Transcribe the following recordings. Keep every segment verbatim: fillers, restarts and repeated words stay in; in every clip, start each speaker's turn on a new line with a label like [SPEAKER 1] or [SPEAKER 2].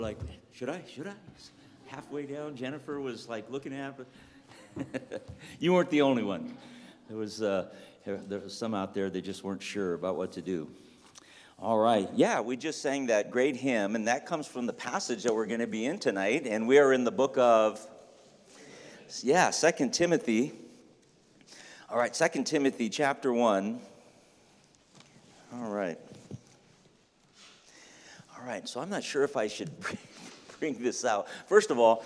[SPEAKER 1] Like, should I? Should I? Halfway down, Jennifer was like looking at it. You weren't the only one. There was uh, there was some out there that just weren't sure about what to do. All right. Yeah, we just sang that great hymn, and that comes from the passage that we're going to be in tonight. And we are in the book of, yeah, Second Timothy. All right, Second Timothy chapter one. All right. All right, so I'm not sure if I should bring this out. First of all,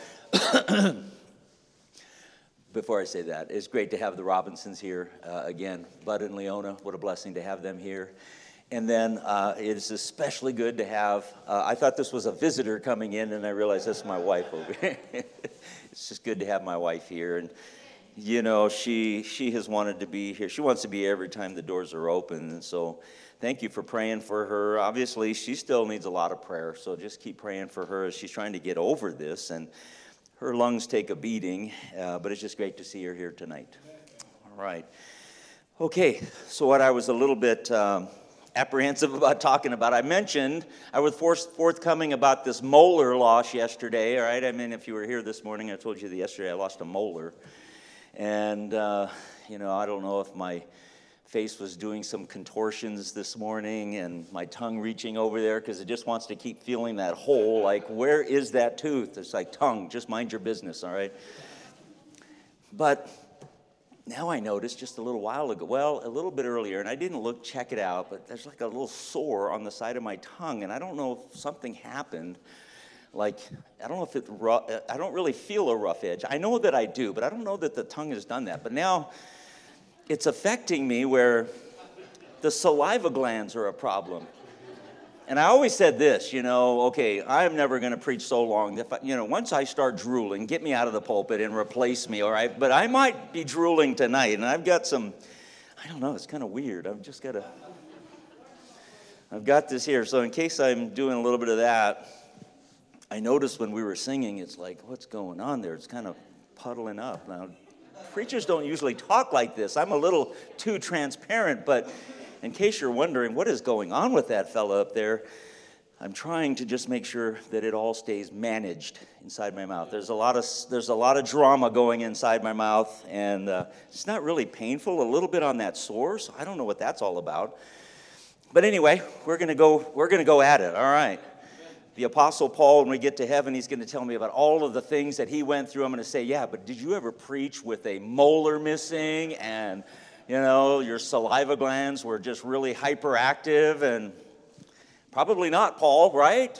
[SPEAKER 1] before I say that, it's great to have the Robinsons here uh, again. Bud and Leona, what a blessing to have them here. And then uh, it's especially good to have, uh, I thought this was a visitor coming in, and I realized this is my wife over here. It's just good to have my wife here. And, you know, she she has wanted to be here. She wants to be here every time the doors are open. And so thank you for praying for her. Obviously, she still needs a lot of prayer, so just keep praying for her as she's trying to get over this. And her lungs take a beating, uh, but it's just great to see her here tonight. All right. Okay, so what I was a little bit um, apprehensive about talking about, I mentioned I was forthcoming about this molar loss yesterday, all right? I mean, if you were here this morning, I told you that yesterday I lost a molar. And, uh, you know, I don't know if my face was doing some contortions this morning and my tongue reaching over there because it just wants to keep feeling that hole. Like, where is that tooth? It's like, tongue, just mind your business, all right? But now I noticed just a little while ago, well, a little bit earlier, and I didn't look, check it out, but there's like a little sore on the side of my tongue, and I don't know if something happened. Like, I don't know if it, I don't really feel a rough edge. I know that I do, but I don't know that the tongue has done that. But now it's affecting me where the saliva glands are a problem. And I always said this, you know, okay, I'm never going to preach so long. If I, you know, once I start drooling, get me out of the pulpit and replace me, all right? But I might be drooling tonight, and I've got some, I don't know, it's kind of weird. I've just got to, I've got this here. So in case I'm doing a little bit of that, I noticed when we were singing, it's like, what's going on there? It's kind of puddling up. Now, preachers don't usually talk like this. I'm a little too transparent, but in case you're wondering what is going on with that fella up there, I'm trying to just make sure that it all stays managed inside my mouth. There's a lot of there's a lot of drama going inside my mouth, and uh, it's not really painful. A little bit on that sore, so I don't know what that's all about. But anyway, we're gonna go we're gonna go at it. All right. The Apostle Paul, when we get to heaven, he's going to tell me about all of the things that he went through. I'm going to say, yeah, but did you ever preach with a molar missing and, you know, your saliva glands were just really hyperactive? And probably not, Paul, right?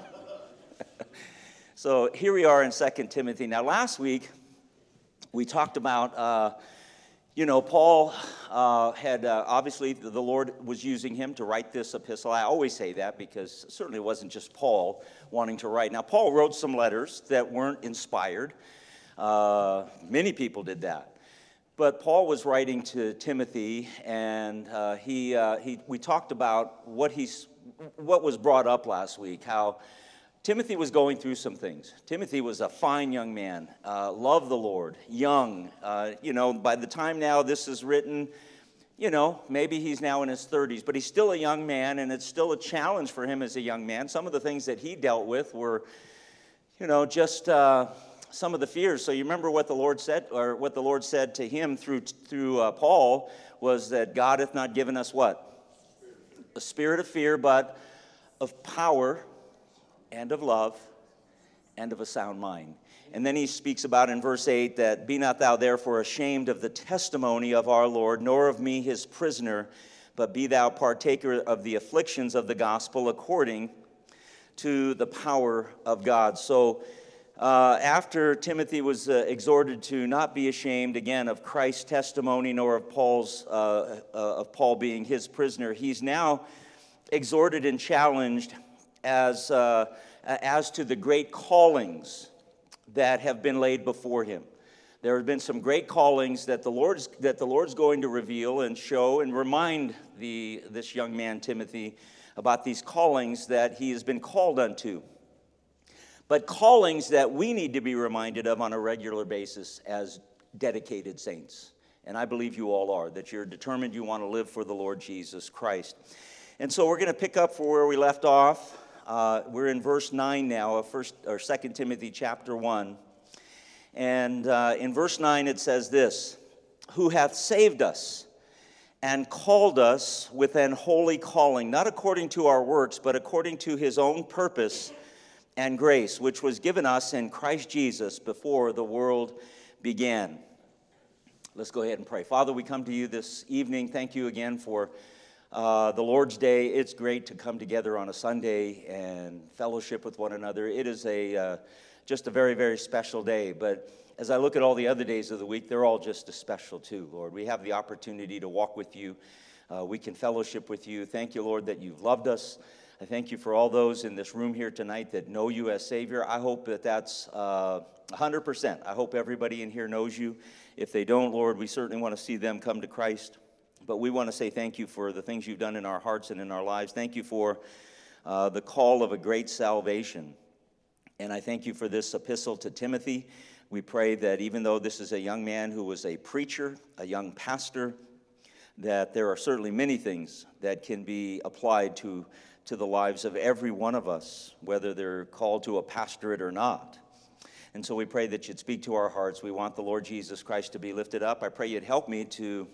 [SPEAKER 1] So here we are in Second Timothy. Now, last week, we talked about, uh, you know, Paul uh, had, uh, obviously, the Lord was using him to write this epistle. I always say that because certainly it wasn't just Paul wanting to write. Now, Paul wrote some letters that weren't inspired. Uh, many people did that. But Paul was writing to Timothy, and uh, he, uh, he, we talked about what, he's, what was brought up last week, how Timothy was going through some things. Timothy was a fine young man, uh, loved the Lord, young. Uh, you know, by the time now this is written, you know, maybe he's now in his thirties, but he's still a young man, and it's still a challenge for him as a young man. Some of the things that he dealt with were, you know, just uh, some of the fears. So you remember what the Lord said, or what the Lord said to him through through uh, Paul was that God hath not given us what? A spirit of fear, but of power, and of love, and of a sound mind. And then he speaks about in verse eight that, be not thou therefore ashamed of the testimony of our Lord, nor of me his prisoner, but be thou partaker of the afflictions of the gospel according to the power of God. So uh, after Timothy was uh, exhorted to not be ashamed, again, of Christ's testimony, nor of Paul's uh, uh, of Paul being his prisoner, he's now exhorted and challenged as uh, as to the great callings that have been laid before him. There have been some great callings that the Lord's that the Lord's going to reveal and show and remind the this young man Timothy about these callings that he has been called unto. But callings that we need to be reminded of on a regular basis as dedicated saints. And I believe you all are, that you're determined you want to live for the Lord Jesus Christ. And so we're going to pick up for where we left off. Uh, we're in verse nine now of first or Second Timothy chapter one. And uh, in verse nine it says this, who hath saved us and called us with an holy calling, not according to our works, but according to his own purpose and grace, which was given us in Christ Jesus before the world began. Let's go ahead and pray. Father, we come to you this evening. Thank you again for uh, the Lord's Day. It's great to come together on a Sunday and fellowship with one another. It is a uh, just a very, very special day. But as I look at all the other days of the week, they're all just as special too, Lord. We have the opportunity to walk with you. Uh, we can fellowship with you. Thank you, Lord, that you've loved us. I thank you for all those in this room here tonight that know you as Savior. I hope that that's uh, one hundred percent. I hope everybody in here knows you. If they don't, Lord, we certainly want to see them come to Christ. But we want to say thank you for the things you've done in our hearts and in our lives. Thank you for uh, the call of a great salvation. And I thank you for this epistle to Timothy. We pray that even though this is a young man who was a preacher, a young pastor, that there are certainly many things that can be applied to, to the lives of every one of us, whether they're called to a pastorate or not. And so we pray that you'd speak to our hearts. We want the Lord Jesus Christ to be lifted up. I pray you'd help me to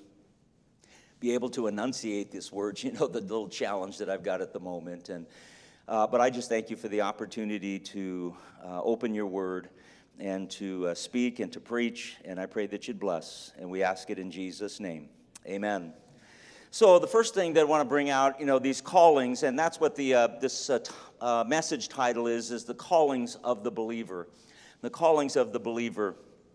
[SPEAKER 1] be able to enunciate this word. You know, the little challenge that I've got at the moment. And uh, but I just thank you for the opportunity to uh, open your word and to uh, speak and to preach. And I pray that you'd bless. And we ask it in Jesus' name. Amen. So the first thing that I want to bring out, you know, these callings, and that's what the uh, this uh, t- uh, message title is, is the callings of the believer. The callings of the believer.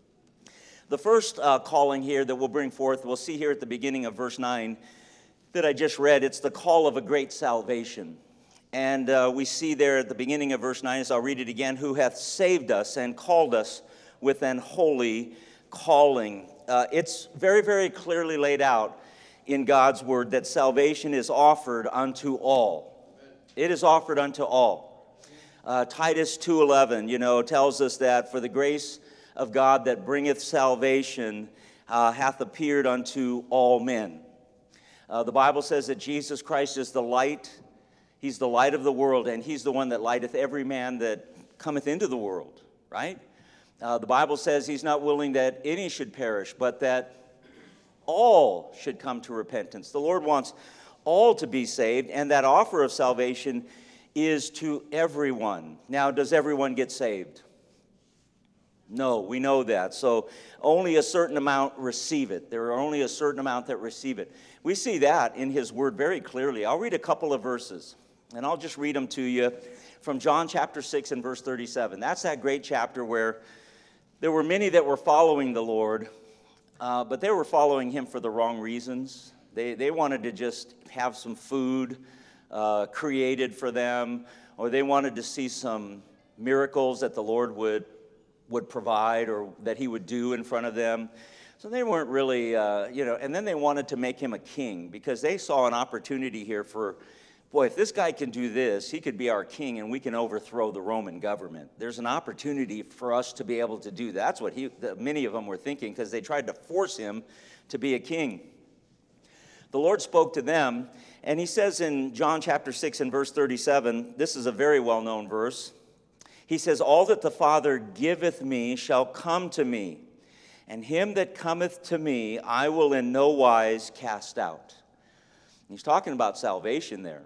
[SPEAKER 1] The first uh, calling here that we'll bring forth, we'll see here at the beginning of verse nine that I just read, it's the call of a great salvation. And uh, we see there at the beginning of verse nine, as I'll read it again, who hath saved us and called us with an holy calling. Uh, it's very, very clearly laid out in God's word that salvation is offered unto all. It is offered unto all. Uh, Titus two eleven, you know, tells us that for the grace of God that bringeth salvation uh, hath appeared unto all men. Uh, the Bible says that Jesus Christ is the light. He's the light of the world, and he's the one that lighteth every man that cometh into the world, right? Uh, the Bible says he's not willing that any should perish, but that all should come to repentance. The Lord wants all to be saved, and that offer of salvation is to everyone. Now, does everyone get saved? No, we know that. So only a certain amount receive it. There are only a certain amount that receive it. We see that in his word very clearly. I'll read a couple of verses, and I'll just read them to you from John chapter six and verse thirty-seven. That's that great chapter where there were many that were following the Lord, uh, but they were following him for the wrong reasons. They, they wanted to just have some food Uh, created for them, or they wanted to see some miracles that the Lord would would provide or that he would do in front of them. So they weren't really, uh, you know, and then they wanted to make him a king because they saw an opportunity here for, boy, if this guy can do this, he could be our king and we can overthrow the Roman government. There's an opportunity for us to be able to do that. That's what he, the, many of them were thinking because they tried to force him to be a king. The Lord spoke to them, and he says in John chapter six and verse thirty-seven, this is a very well-known verse. He says, all that the Father giveth me shall come to me, and him that cometh to me I will in no wise cast out. He's talking about salvation there.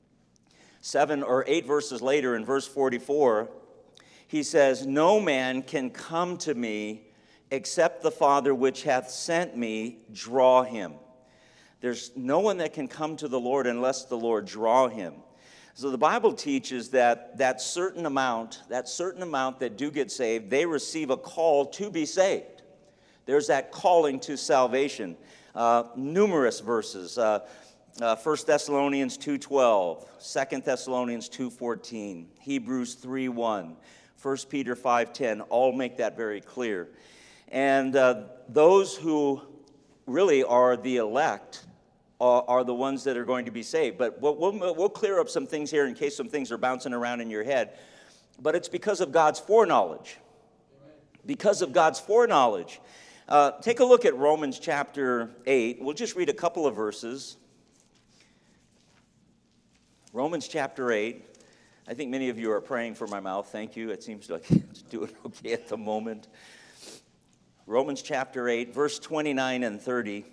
[SPEAKER 1] Seven or eight verses later in verse forty-four, he says, no man can come to me except the Father which hath sent me draw him. There's no one that can come to the Lord unless the Lord draw him. So the Bible teaches that that certain amount, that certain amount that do get saved, they receive a call to be saved. There's that calling to salvation. Uh, numerous verses. Uh, uh, First Thessalonians two twelve, Second Thessalonians two fourteen, Hebrews three one, First Peter five ten, all make that very clear. And uh, those who really are the elect are the ones that are going to be saved. But we'll, we'll, we'll clear up some things here in case some things are bouncing around in your head. But it's because of God's foreknowledge. Because of God's foreknowledge. Uh, take a look at Romans chapter eight. We'll just read a couple of verses. Romans chapter eight. I think many of you are praying for my mouth. Thank you. It seems like it's doing okay at the moment. Romans chapter eight, verse twenty-nine and thirty.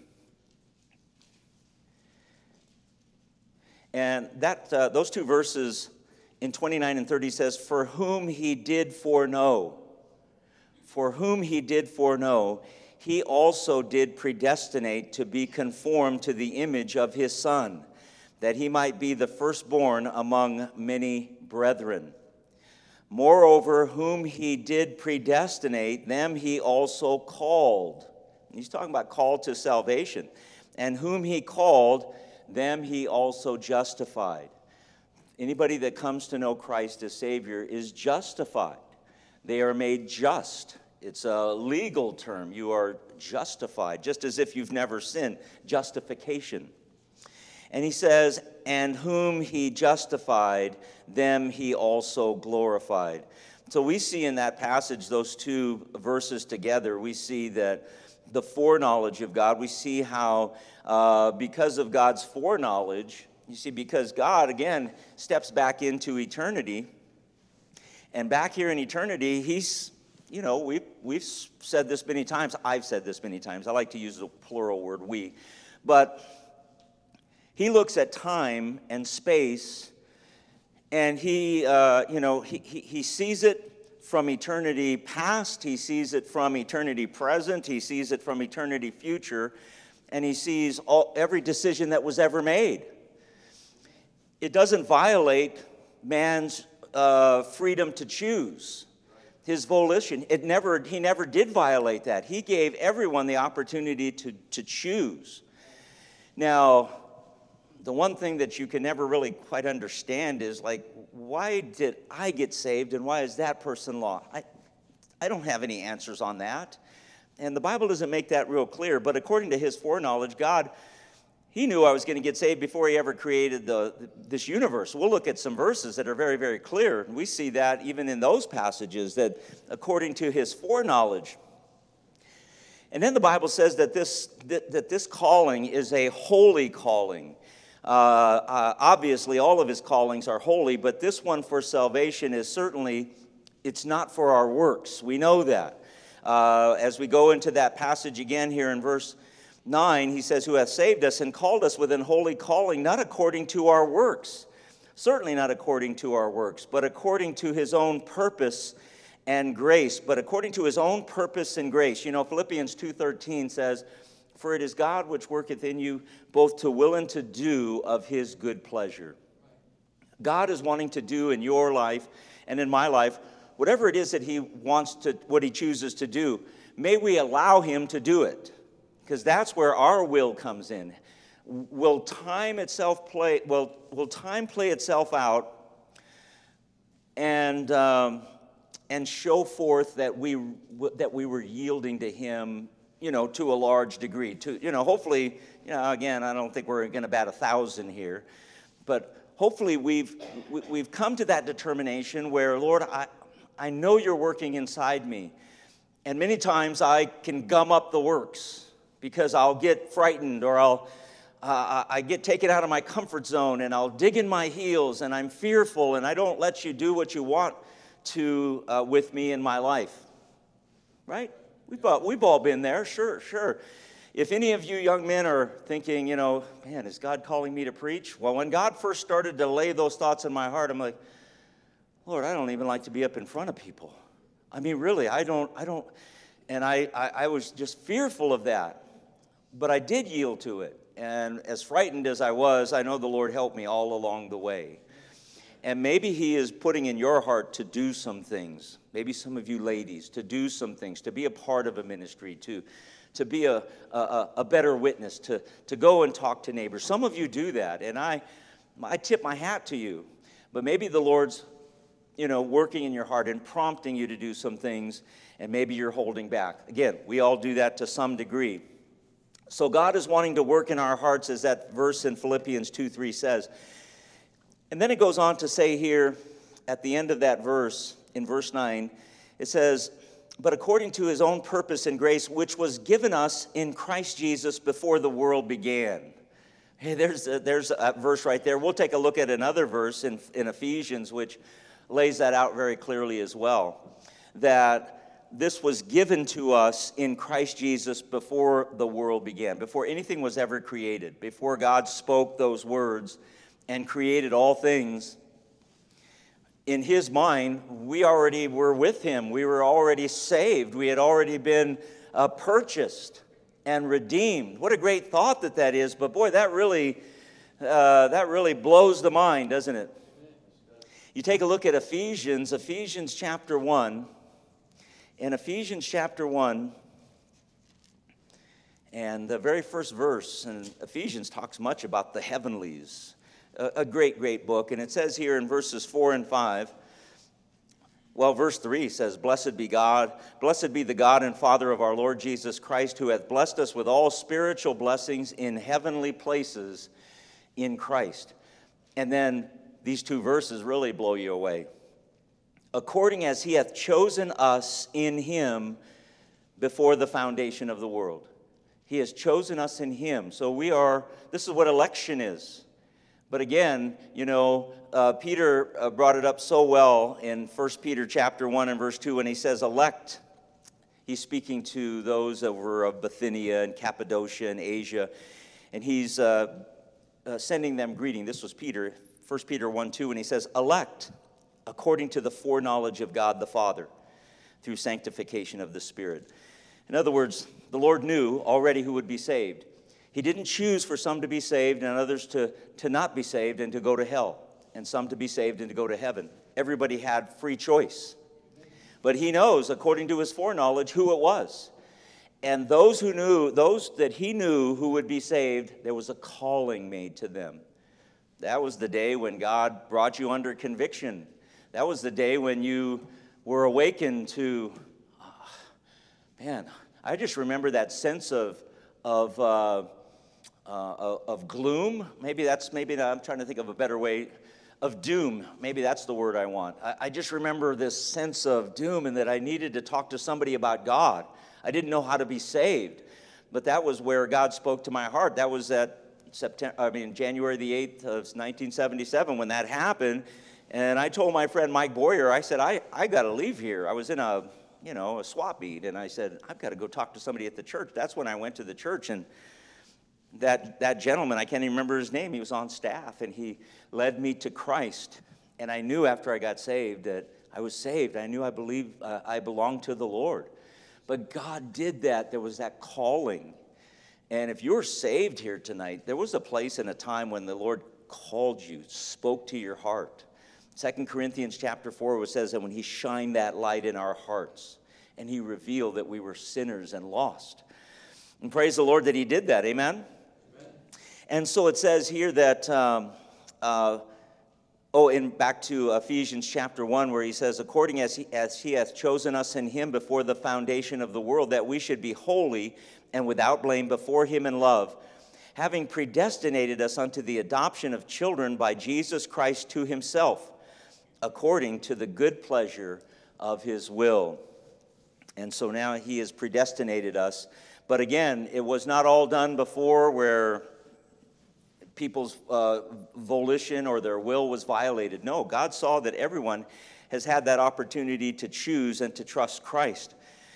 [SPEAKER 1] And that uh, those two verses in twenty-nine and thirty says, for whom he did foreknow, for whom he did foreknow, he also did predestinate to be conformed to the image of his Son, that he might be the firstborn among many brethren. Moreover, whom he did predestinate, them he also called. He's talking about called to salvation. And whom he called, them he also justified. Anybody that comes to know Christ as Savior is justified. They are made just. It's a legal term. You are justified, just as if you've never sinned. Justification. And he says, and whom he justified, them he also glorified. So we see in that passage, those two verses together, we see that the foreknowledge of God, we see how uh, because of God's foreknowledge, you see, because God, again, steps back into eternity, and back here in eternity, he's, you know, we've, we've said this many times, I've said this many times, I like to use the plural word, we, but he looks at time and space, and he, uh, you know, he, he, he sees it from eternity past, he sees it from eternity present, he sees it from eternity future, and he sees all, every decision that was ever made. It doesn't violate man's uh, freedom to choose, his volition. It never, he never did violate that. He gave everyone the opportunity to, to choose. Now, the one thing that you can never really quite understand is, like, why did I get saved and why is that person lost? I, I don't have any answers on that. And the Bible doesn't make that real clear, but according to his foreknowledge, God, he knew I was going to get saved before he ever created the, this universe. We'll look at some verses that are very, very clear. We see that even in those passages, that according to his foreknowledge. And then the Bible says that this, that, that this calling is a holy calling. Uh, uh, obviously, all of his callings are holy, but this one for salvation is certainly, it's not for our works. We know that. Uh, as we go into that passage again here in verse nine, he says, who hath saved us and called us with an holy calling, not according to our works, certainly not according to our works, but according to his own purpose and grace, but according to his own purpose and grace. You know, Philippians two thirteen says, for it is God which worketh in you both to will and to do of his good pleasure. God is wanting to do in your life and in my life whatever it is that he wants to, what he chooses to do. May we allow him to do it, because that's where our will comes in. Will time itself play, will, will time play itself out and, um, and show forth that we, that we were yielding to him, you know, to a large degree. To, you know, hopefully, you know, again, I don't think we're going to bat a thousand here, but hopefully we've we've come to that determination where, Lord, I I know you're working inside me, and many times I can gum up the works because I'll get frightened or I'll uh, I get taken out of my comfort zone and I'll dig in my heels and I'm fearful and I don't let you do what you want to uh, with me in my life, right? We've all, we've all been there, sure, sure. If any of you young men are thinking, you know, man, is God calling me to preach? Well, when God first started to lay those thoughts in my heart, I'm like, Lord, I don't even like to be up in front of people. I mean, really, I don't, I don't, and I, I, I was just fearful of that. But I did yield to it. And as frightened as I was, I know the Lord helped me all along the way. And maybe he is putting in your heart to do some things. Maybe some of you ladies, to do some things, to be a part of a ministry, to, to be a, a, a better witness, to, to go and talk to neighbors. Some of you do that, and I, I tip my hat to you. But maybe the Lord's, you know, working in your heart and prompting you to do some things, and maybe you're holding back. Again, we all do that to some degree. So God is wanting to work in our hearts, as that verse in Philippians two three says. And then it goes on to say here at the end of that verse, in verse nine, it says, but according to his own purpose and grace, which was given us in Christ Jesus before the world began. Hey, there's a, there's a verse right there. We'll take a look at another verse in, in Ephesians, which lays that out very clearly as well, that this was given to us in Christ Jesus before the world began, before anything was ever created, before God spoke those words and created all things. In his mind, we already were with him. We were already saved. We had already been uh, purchased and redeemed. What a great thought that that is. But boy, that really, uh, that really blows the mind, doesn't it? You take a look at Ephesians, Ephesians chapter one. In Ephesians chapter one, and the very first verse in Ephesians talks much about the heavenlies. A, a great, great book. And it says here in verses four and five, well, verse three says, Blessed be God, blessed be the God and Father of our Lord Jesus Christ, who hath blessed us with all spiritual blessings in heavenly places in Christ. And then these two verses really blow you away. According as he hath chosen us in him before the foundation of the world. He has chosen us in him. So we are, this is what election is. But again, you know, uh, Peter uh, brought it up so well in First Peter chapter one and verse two when he says elect. He's speaking to those over of Bithynia and Cappadocia and Asia. And he's uh, uh, sending them greeting. This was Peter, First Peter one two, and he says, elect according to the foreknowledge of God the Father through sanctification of the Spirit. In other words, the Lord knew already who would be saved. He didn't choose for some to be saved and others to, to not be saved and to go to hell, and some to be saved and to go to heaven. Everybody had free choice. But he knows, according to his foreknowledge, who it was. And those who knew, those that he knew who would be saved, there was a calling made to them. That was the day when God brought you under conviction. That was the day when you were awakened to, oh, man, I just remember that sense of, of, uh, uh, of gloom. Maybe that's, maybe not, I'm trying to think of a better way, of doom. Maybe that's the word I want. I, I just remember this sense of doom and that I needed to talk to somebody about God. I didn't know how to be saved, but that was where God spoke to my heart. That was at September, I mean, January the eighth of nineteen seventy-seven when that happened. And I told my friend Mike Boyer, I said, I, I got to leave here. I was in a, you know, a swap meet, and I said, I've got to go talk to somebody at the church. That's when I went to the church, and that, that gentleman, I can't even remember his name, he was on staff, and he led me to Christ. And I knew after I got saved that I was saved. I knew I believed uh, I belonged to the Lord. But God did that. There was that calling. And if you're saved here tonight, there was a place and a time when the Lord called you, spoke to your heart. Second Corinthians chapter four, which says that when he shined that light in our hearts and he revealed that we were sinners and lost. And praise the Lord that he did that. Amen? Amen. And so it says here that, um, uh, oh, and back to Ephesians chapter one, where he says, according as he, as he hath chosen us in him before the foundation of the world, that we should be holy and without blame before him in love, having predestinated us unto the adoption of children by Jesus Christ to himself, according to the good pleasure of his will. And so now he has predestinated us. But again, it was not all done before where people's uh, volition or their will was violated. No, God saw that everyone has had that opportunity to choose and to trust Christ.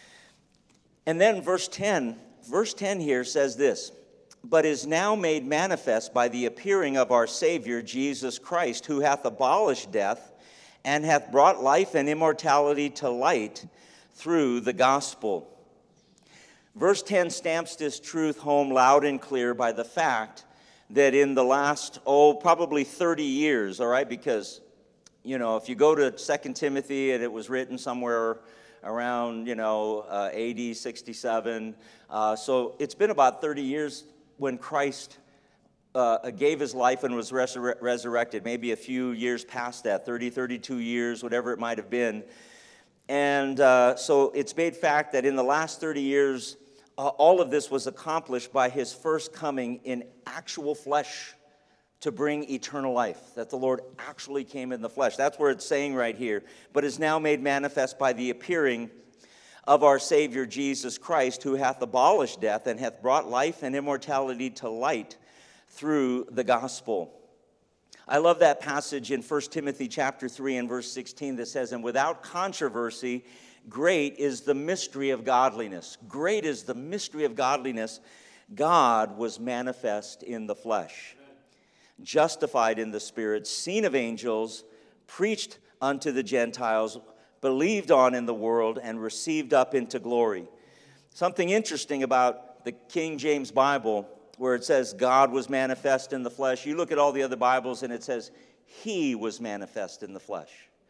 [SPEAKER 1] And then verse ten, verse ten here says this, but is now made manifest by the appearing of our Savior Jesus Christ, who hath abolished death and hath brought life and immortality to light through the gospel. Verse ten stamps this truth home loud and clear by the fact that in the last, oh, probably thirty years, all right, because, you know, if you go to Second Timothy and it was written somewhere around, you know, uh, A D sixty-seven, uh, so it's been about thirty years when Christ uh, gave his life and was resur- resurrected, maybe a few years past that, thirty, thirty-two years, whatever it might have been. And uh, so it's made fact that in the last thirty years, uh, all of this was accomplished by his first coming in actual flesh to bring eternal life, that the Lord actually came in the flesh. That's where it's saying right here, but is now made manifest by the appearing of our Savior Jesus Christ, who hath abolished death and hath brought life and immortality to light through the gospel. I love that passage in First Timothy chapter three and verse sixteen that says, "And without controversy, great is the mystery of godliness." Great is the mystery of godliness. God was manifest in the flesh, justified in the Spirit, seen of angels, preached unto the Gentiles, believed on in the world, and received up into glory. Something interesting about the King James Bible, where it says God was manifest in the flesh. You look at all the other Bibles and it says He was manifest in the flesh.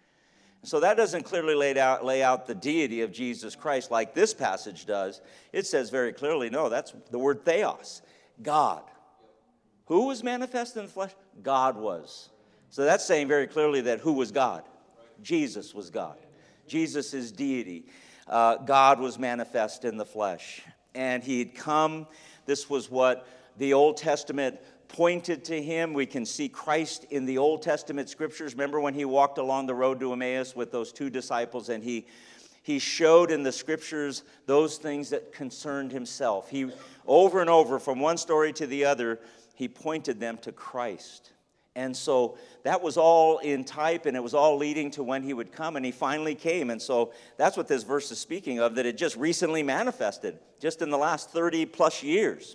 [SPEAKER 1] So that doesn't clearly lay out, lay out the deity of Jesus Christ like this passage does. It says very clearly, no, that's the word theos, God. Who was manifest in the flesh? God was. So that's saying very clearly that who was God? Jesus was God. Jesus is deity. Uh, God was manifest in the flesh. And He had come. This was what the Old Testament pointed to Him. We can see Christ in the Old Testament scriptures. Remember when He walked along the road to Emmaus with those two disciples, and He He showed in the scriptures those things that concerned Himself. He, over and over, from one story to the other, He pointed them to Christ. And so that was all in type, and it was all leading to when He would come, and He finally came. And so that's what this verse is speaking of, that it just recently manifested, just in the last thirty plus years.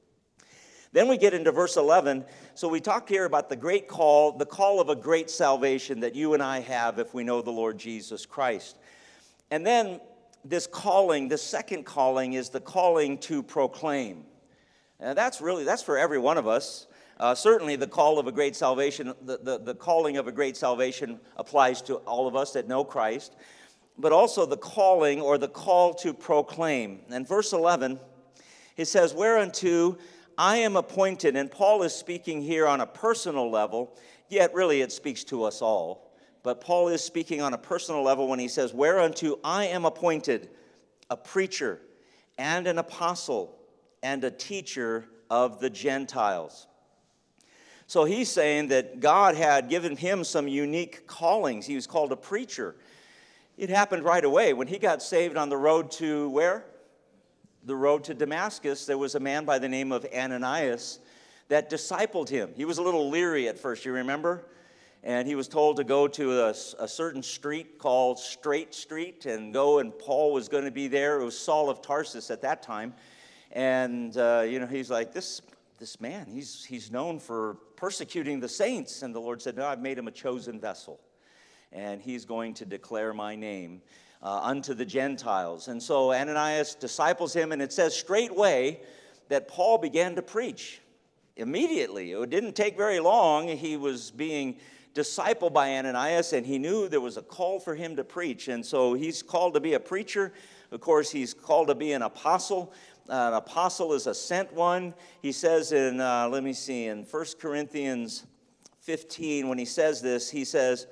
[SPEAKER 1] Then we get into verse eleven. So we talked here about the great call, the call of a great salvation that you and I have if we know the Lord Jesus Christ. And then this calling, the second calling, is the calling to proclaim. And that's really, that's for every one of us. Uh, certainly the call of a great salvation, the, the, the calling of a great salvation applies to all of us that know Christ. But also the calling or the call to proclaim. And verse eleven, it says, "Whereunto I am appointed," and Paul is speaking here on a personal level, yet really it speaks to us all. But Paul is speaking on a personal level when he says, "Whereunto I am appointed, a preacher and an apostle and a teacher of the Gentiles." So he's saying that God had given him some unique callings. He was called a preacher. It happened right away. When he got saved on the road to where? The road to Damascus, there was a man by the name of Ananias that discipled him. He was a little leery at first, you remember? And he was told to go to a, a certain street called Straight Street and go, and Paul was going to be there. It was Saul of Tarsus at that time. And, uh, you know, he's like, this this man, he's, he's known for persecuting the saints. And the Lord said, no, I've made him a chosen vessel. And he's going to declare my name uh, unto the Gentiles. And so Ananias disciples him, and it says straightway that Paul began to preach. Immediately. It didn't take very long. He was being discipled by Ananias, and he knew there was a call for him to preach. And so he's called to be a preacher. Of course, he's called to be an apostle. Uh, an apostle is a sent one. He says in, uh, let me see, in First Corinthians fifteen, when he says this, he says,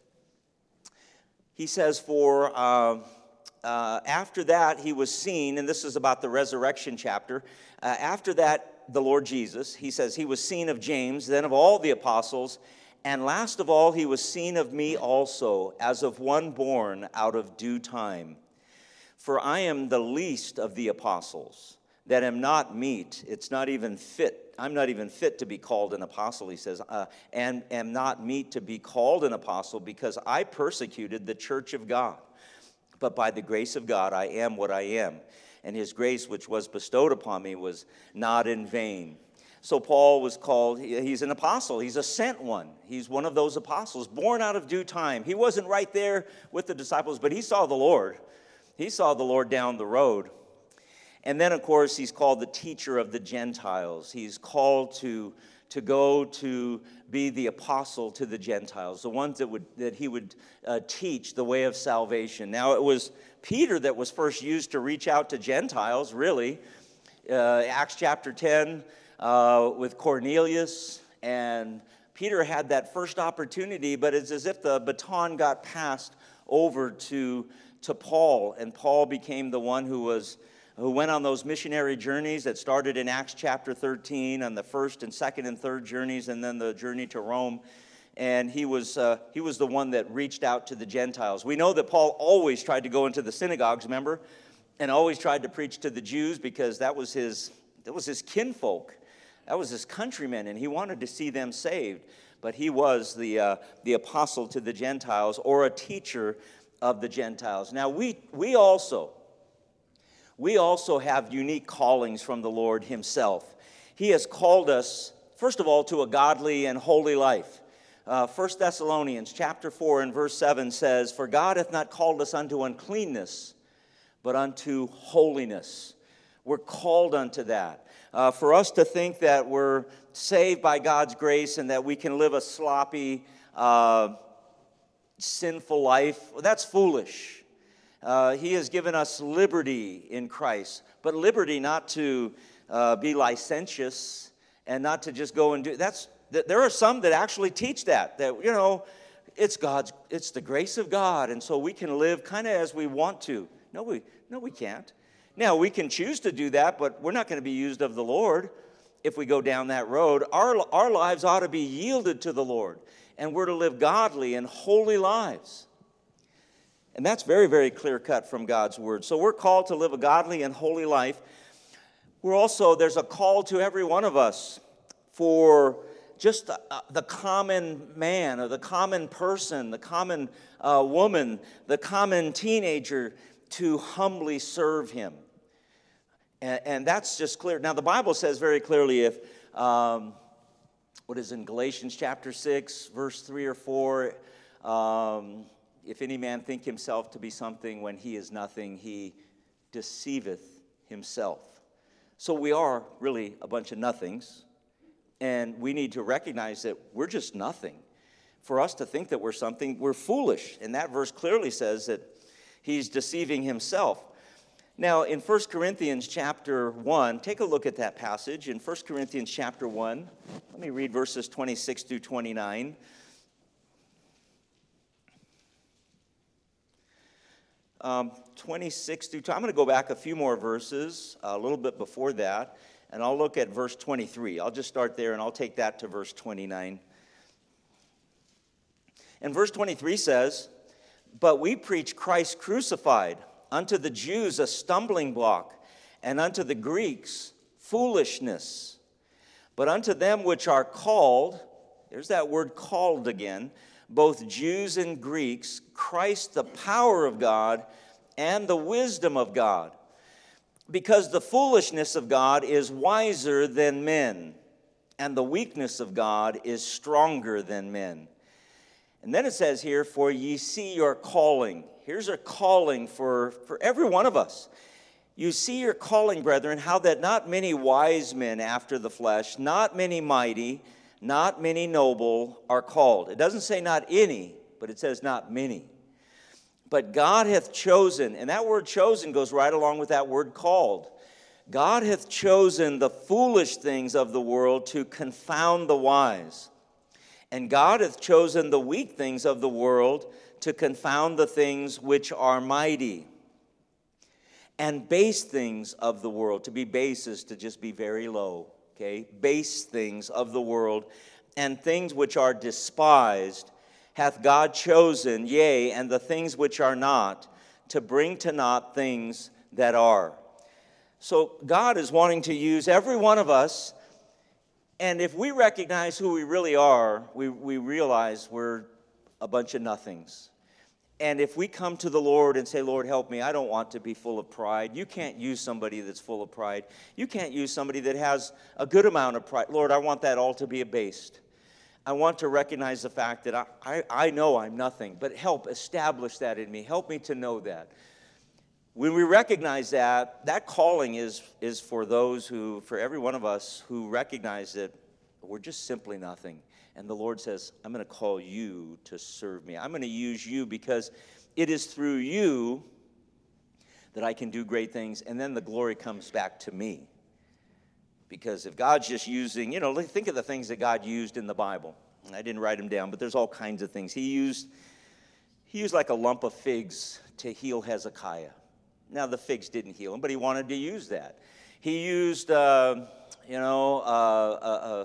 [SPEAKER 1] he says, for uh, uh, after that he was seen, and this is about the resurrection chapter, uh, after that the Lord Jesus, he says, he was seen of James, then of all the apostles, and last of all he was seen of me also, as of one born out of due time. For I am the least of the apostles, that am not meet. It's not even fit. I'm not even fit to be called an apostle, he says, uh, and am not meet to be called an apostle, because I persecuted the church of God. But by the grace of God I am what I am, and his grace which was bestowed upon me was not in vain. So Paul was called, he's an apostle, he's a sent one. He's one of those apostles, born out of due time. He wasn't right there with the disciples, but he saw the Lord. He saw the Lord down the road. And then, of course, he's called the teacher of the Gentiles. He's called to, to go to be the apostle to the Gentiles, the ones that would that he would uh, teach the way of salvation. Now, it was Peter that was first used to reach out to Gentiles, really. Uh, Acts chapter ten uh, with Cornelius, and Peter had that first opportunity, but it's as if the baton got passed over to to Paul, and Paul became the one who was who went on those missionary journeys that started in Acts chapter thirteen, on the first and second and third journeys, and then the journey to Rome. And he was uh, he was the one that reached out to the Gentiles. We know that Paul always tried to go into the synagogues, remember, and always tried to preach to the Jews, because that was his that was his kinfolk. That was his countrymen, and he wanted to see them saved. But he was the, uh, the apostle to the Gentiles, or a teacher of the Gentiles. Now, we, we also, we also have unique callings from the Lord himself. He has called us, first of all, to a godly and holy life. Uh, First Thessalonians chapter four and verse seven says, "For God hath not called us unto uncleanness, but unto holiness." We're called unto that. Uh, for us to think that we're saved by God's grace and that we can live a sloppy, uh, sinful life, well, that's foolish. Uh, he has given us liberty in Christ, but liberty not to uh, be licentious and not to just go and do, that's, there are some that actually teach that, that, you know, it's God's, it's the grace of God, and so we can live kind of as we want to. No, we, no, we can't. Now, we can choose to do that, but we're not going to be used of the Lord if we go down that road. Our, our lives ought to be yielded to the Lord, and we're to live godly and holy lives. And that's very, very clear-cut from God's word. So we're called to live a godly and holy life. We're also, there's a call to every one of us for just the, uh, the common man or the common person, the common uh, woman, the common teenager, to humbly serve him. And, and that's just clear. Now, the Bible says very clearly, if, um, what is in Galatians chapter six, verse three or four, um, if any man think himself to be something when he is nothing, he deceiveth himself. So we are really a bunch of nothings, and we need to recognize that we're just nothing. For us to think that we're something, we're foolish. And that verse clearly says that he's deceiving himself. Now, in First Corinthians chapter one, take a look at that passage. In First Corinthians chapter one, let me read verses twenty-six through twenty-nine. Um, twenty-six through, I'm going to go back a few more verses, a little bit before that, and I'll look at verse twenty-three. I'll just start there, and I'll take that to verse twenty-nine. And verse twenty-three says, "But we preach Christ crucified, unto the Jews a stumbling block, and unto the Greeks foolishness. But unto them which are called," there's that word called again, "both Jews and Greeks, Christ the power of God and the wisdom of God. Because the foolishness of God is wiser than men, and the weakness of God is stronger than men." And then it says here, "For ye see your calling." Here's a calling for, for every one of us. "You see your calling, brethren, how that not many wise men after the flesh, not many mighty, not many noble are called." It doesn't say not any, but it says not many. "But God hath chosen," and that word chosen goes right along with that word called. "God hath chosen the foolish things of the world to confound the wise. And God hath chosen the weak things of the world to confound the things which are mighty. And base things of the world." To be base is to just be very low, okay? "Base things of the world, and things which are despised, hath God chosen, yea, and the things which are not, to bring to naught things that are." So God is wanting to use every one of us, and if we recognize who we really are, we, we realize we're a bunch of nothings. And if we come to the Lord and say, "Lord, help me, I don't want to be full of pride." You can't use somebody that's full of pride. You can't use somebody that has a good amount of pride. "Lord, I want that all to be abased. I want to recognize the fact that I, I, I know I'm nothing, but help establish that in me. Help me to know that." When we recognize that, that calling is, is for those who, for every one of us who recognize that we're just simply nothing. And the Lord says, "I'm going to call you to serve me. I'm going to use you because it is through you that I can do great things." And then the glory comes back to me. Because if God's just using, you know, think of the things that God used in the Bible. And I didn't write them down, but there's all kinds of things. He used, he used like a lump of figs to heal Hezekiah. Now, the figs didn't heal him, but he wanted to use that. He used, uh, you know, uh, a,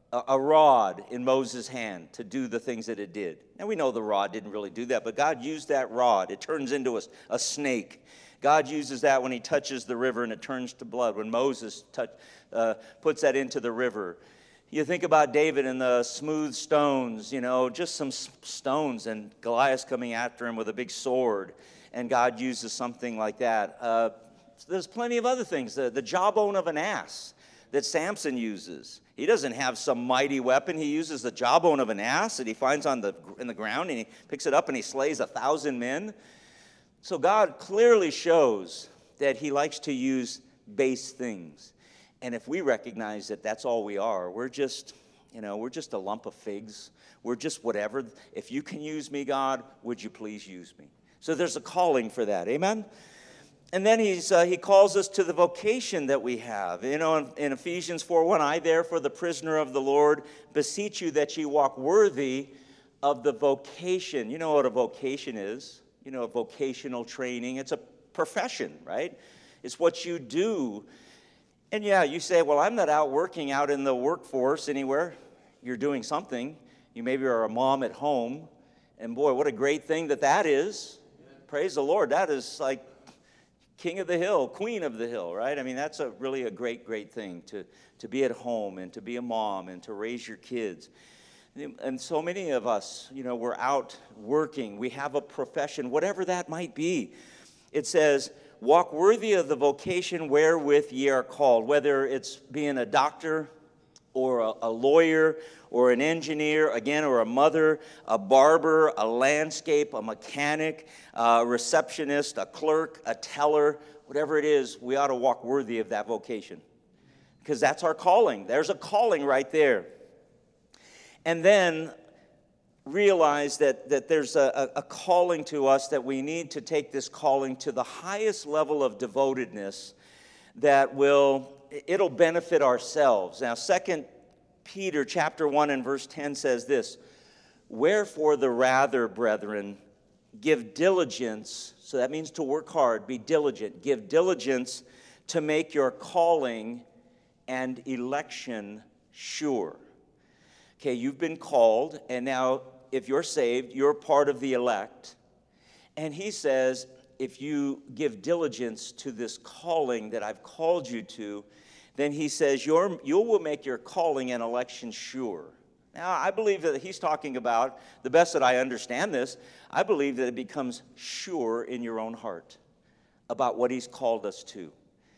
[SPEAKER 1] a, a rod in Moses' hand to do the things that it did. Now we know the rod didn't really do that, but God used that rod. It turns into a, a snake. God uses that when he touches the river and it turns to blood. When Moses touch, uh, puts that into the river. You think about David and the smooth stones, you know, just some stones, and Goliath coming after him with a big sword, and God uses something like that. Uh, there's plenty of other things. The, the jawbone of an ass that Samson uses. He doesn't have some mighty weapon. He uses the jawbone of an ass that he finds on the, in the ground, and he picks it up and he slays a thousand men. So God clearly shows that he likes to use base things. And if we recognize that that's all we are, we're just, you know, we're just a lump of figs. We're just whatever. If you can use me, God, would you please use me? So there's a calling for that. Amen? And then he's, uh, he calls us to the vocation that we have. You know, in, in Ephesians four one, I therefore, the prisoner of the Lord, beseech you that ye walk worthy of the vocation. You know what a vocation is? You know, vocational training. It's a profession, right? It's what you do. And yeah, you say, well, I'm not out working out in the workforce anywhere. You're doing something. You maybe are a mom at home. And boy, what a great thing that that is. Praise the Lord. That is like king of the hill, queen of the hill, right? I mean, that's a really a great, great thing to, to be at home and to be a mom and to raise your kids. And so many of us, you know, we're out working. We have a profession, whatever that might be. It says, walk worthy of the vocation wherewith ye are called, whether it's being a doctor or a, a lawyer or an engineer, again, or a mother, a barber, a landscape, a mechanic, a receptionist, a clerk, a teller, whatever it is, we ought to walk worthy of that vocation because that's our calling. There's a calling right there. And then realize that, that there's a, a calling to us, that we need to take this calling to the highest level of devotedness that will, it'll benefit ourselves. Now, Second Peter chapter one and verse ten says this, wherefore the rather, brethren, give diligence, so that means to work hard, be diligent, give diligence to make your calling and election sure. Okay, you've been called, and now if you're saved, you're part of the elect. And he says, if you give diligence to this calling that I've called you to, then he says, you're, you will make your calling and election sure. Now, I believe that he's talking about, the best that I understand this, I believe that it becomes sure in your own heart about what he's called us to.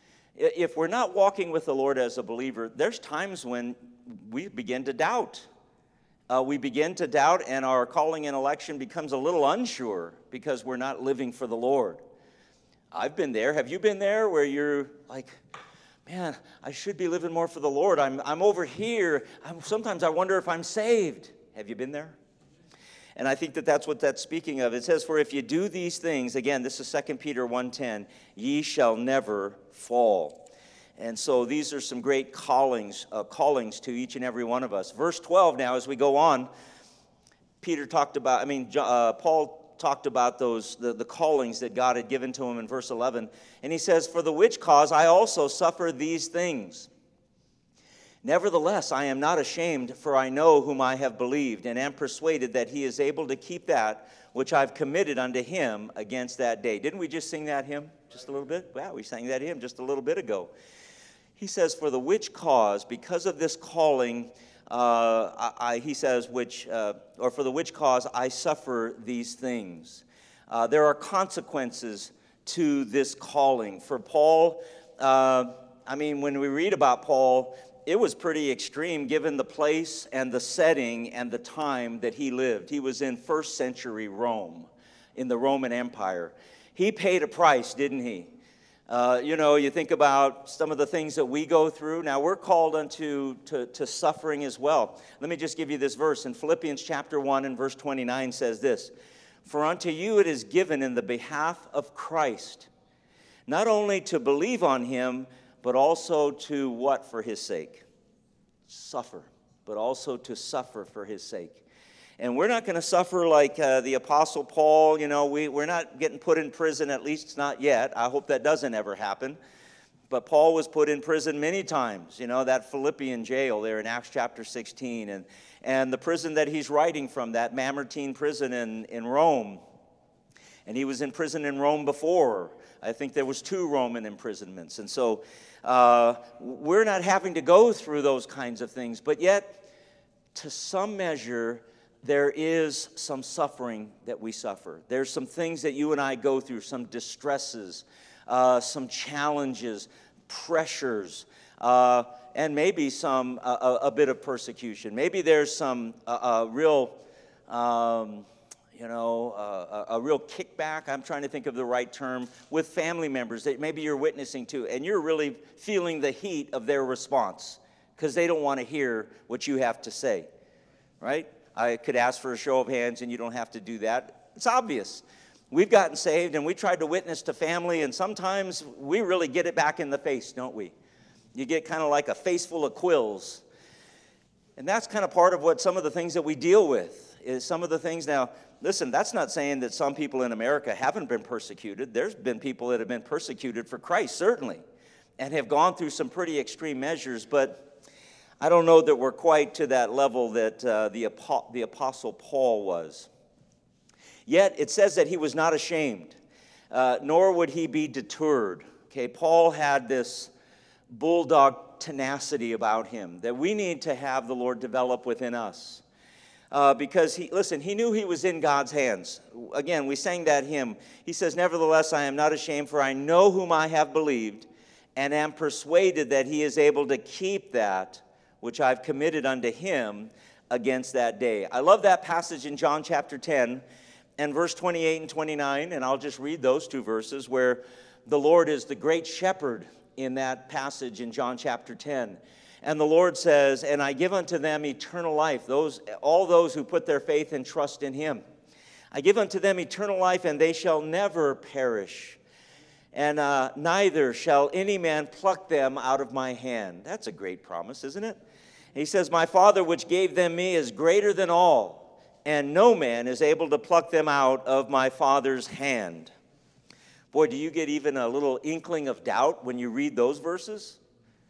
[SPEAKER 1] If we're not walking with the Lord as a believer, there's times when we begin to doubt. Uh, we begin to doubt, and our calling and election becomes a little unsure because we're not living for the Lord. I've been there. Have you been there where you're like, man, I should be living more for the Lord. I'm, I'm over here. I'm, sometimes I wonder if I'm saved. Have you been there? And I think that that's what that's speaking of. It says, for if you do these things, again, this is Second Peter one ten, ye shall never fall. And so these are some great callings, uh, callings to each and every one of us. Verse twelve now, as we go on, Peter talked about, I mean, uh, Paul talked about those, the, the callings that God had given to him in verse eleven. And he says, for the which cause I also suffer these things. Nevertheless, I am not ashamed, for I know whom I have believed, and am persuaded that he is able to keep that which I've committed unto him against that day. Didn't we just sing that hymn just a little bit? Wow, we sang that hymn just a little bit ago. He says, for the which cause, because of this calling, uh, I, I, he says, which, uh, or for the which cause I suffer these things. Uh, there are consequences to this calling. For Paul, uh, I mean, when we read about Paul, it was pretty extreme given the place and the setting and the time that he lived. He was in first century Rome, in the Roman Empire. He paid a price, didn't he? Uh, you know, you think about some of the things that we go through. Now, we're called unto to, to suffering as well. Let me just give you this verse. In Philippians chapter one and verse twenty-nine says this, for unto you it is given in the behalf of Christ, not only to believe on him, but also to what for his sake? Suffer, but also to suffer for his sake. And we're not going to suffer like uh, the Apostle Paul. You know, we, we're not getting put in prison, at least not yet. I hope that doesn't ever happen. But Paul was put in prison many times, you know, that Philippian jail there in Acts chapter sixteen, and, and the prison that he's writing from, that Mamertine prison in, in Rome. And he was in prison in Rome before. I think there was two Roman imprisonments. And so uh, we're not having to go through those kinds of things, but yet, to some measure, there is some suffering that we suffer. There's some things that you and I go through, some distresses, uh, some challenges, pressures, uh, and maybe some uh, a, a bit of persecution. Maybe there's some uh, uh, real, um, you know, uh, a, a real kickback. I'm trying to think of the right term, with family members that maybe you're witnessing to, and you're really feeling the heat of their response because they don't want to hear what you have to say, right? I could ask for a show of hands, and you don't have to do that. It's obvious. We've gotten saved, and we tried to witness to family, and sometimes we really get it back in the face, don't we? You get kind of like a face full of quills. And that's kind of part of what some of the things that we deal with is some of the things. Now, listen, that's not saying that some people in America haven't been persecuted. There's been people that have been persecuted for Christ, certainly, and have gone through some pretty extreme measures, but I don't know that we're quite to that level that uh, the, the Apostle Paul was. Yet it says that he was not ashamed, uh, nor would he be deterred. Okay, Paul had this bulldog tenacity about him that we need to have the Lord develop within us. Uh, because, he listen, he knew he was in God's hands. Again, we sang that hymn. He says, "Nevertheless, I am not ashamed, for I know whom I have believed, and am persuaded that he is able to keep that which I've committed unto him against that day." I love that passage in John chapter ten and verse twenty-eight and twenty-nine, and I'll just read those two verses where the Lord is the great shepherd in that passage in John chapter ten. And the Lord says, "And I give unto them eternal life, those all those who put their faith and trust in him. I give unto them eternal life, and they shall never perish. And uh, neither shall any man pluck them out of my hand." That's a great promise, isn't it? He says, "My Father which gave them me is greater than all, and no man is able to pluck them out of my Father's hand." Boy, do you get even a little inkling of doubt when you read those verses?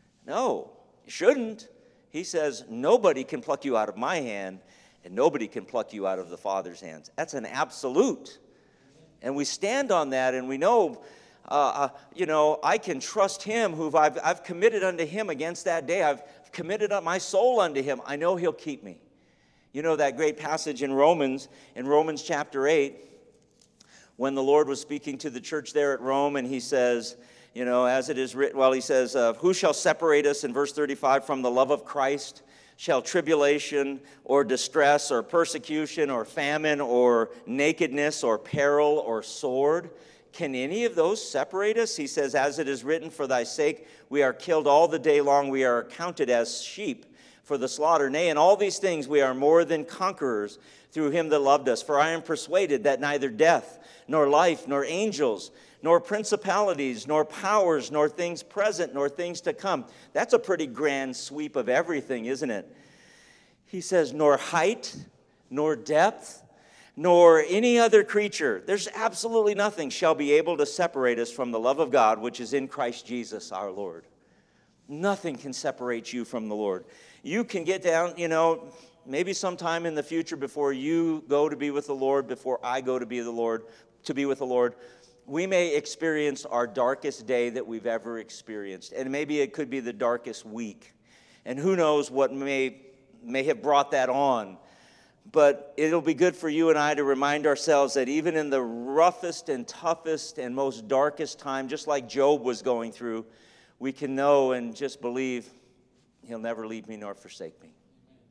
[SPEAKER 1] No, you shouldn't. He says, nobody can pluck you out of my hand, and nobody can pluck you out of the Father's hands. That's an absolute. And we stand on that, and we know, uh, uh, you know, I can trust him who I've, I've committed unto him against that day. I've committed up my soul unto him. I know he'll keep me. You know that great passage in Romans, in Romans chapter eight, when the Lord was speaking to the church there at Rome, and he says, you know, as it is written, well, he says, uh, "Who shall separate us," in verse thirty-five, "from the love of Christ? Shall tribulation or distress or persecution or famine or nakedness or peril or sword? Can any of those separate us?" He says, "As it is written, for thy sake we are killed all the day long. We are accounted as sheep for the slaughter. Nay, in all these things we are more than conquerors through him that loved us. For I am persuaded that neither death, nor life, nor angels, nor principalities, nor powers, nor things present, nor things to come." That's a pretty grand sweep of everything, isn't it? He says, "Nor height, nor depth, nor any other creature," there's absolutely nothing, "shall be able to separate us from the love of God, which is in Christ Jesus our Lord." Nothing can separate you from the Lord. You can get down, you know, maybe sometime in the future before you go to be with the Lord, before I go to be the Lord, to be with the Lord, we may experience our darkest day that we've ever experienced. And maybe it could be the darkest week. And who knows what may, may have brought that on. But it'll be good for you and I to remind ourselves that even in the roughest and toughest and most darkest time, just like Job was going through, we can know and just believe he'll never leave me nor forsake me.